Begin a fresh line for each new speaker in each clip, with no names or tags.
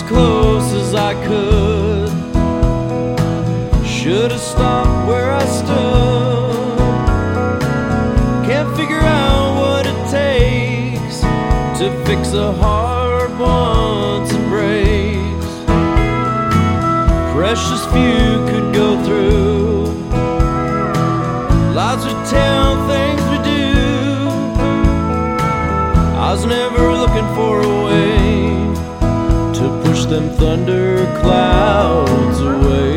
close as I could. Should have stopped where I stood. Can't figure out what it takes to fix a heart once it breaks. Precious few could go through. Lies would tell things we do. I was never looking for a way to push them thunder clouds away.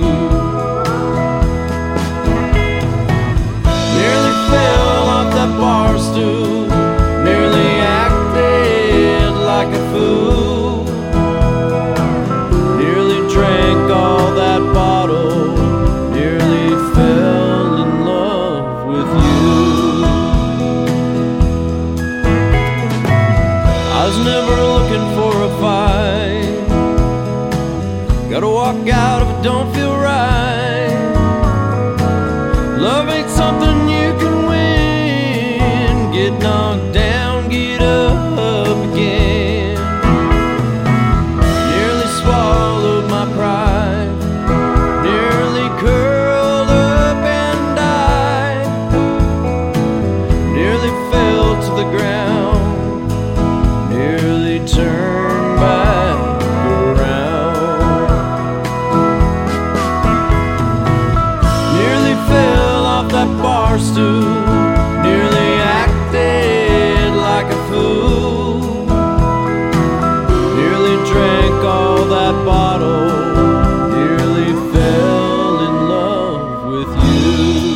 Nearly fell off that bar stool. Nearly acted like a fool. Nearly drank all that bottle. Nearly fell in love with you. I was never looking for a fight. Gotta walk out if it don't feel right. Love ain't something you can win. Get knocked down, get up again. Nearly swallowed my pride. Nearly curled up and died. Nearly fell to the ground. Nearly turned back around. Nearly fell off that bar stool. Nearly acted like a fool. Nearly drank all that bottle. Nearly fell in love with you.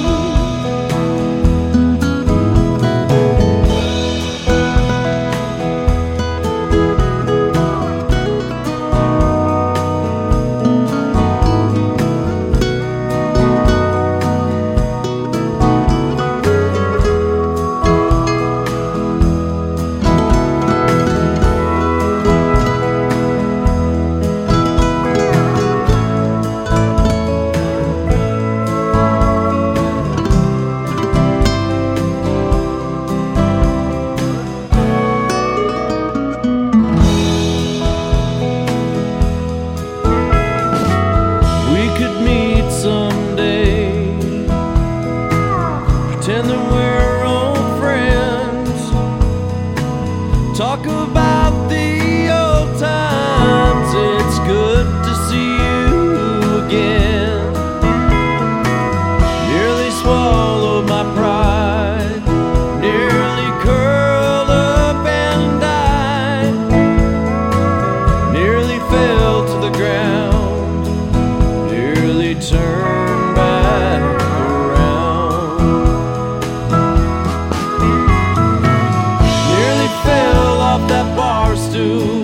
Someday, pretend that we're old friends. Talk about the old times. It's good to see you again. Nearly swallowed my pride. Nearly curled up and died. Nearly fell to the ground. Nearly turned back around. Nearly fell off that bar stool.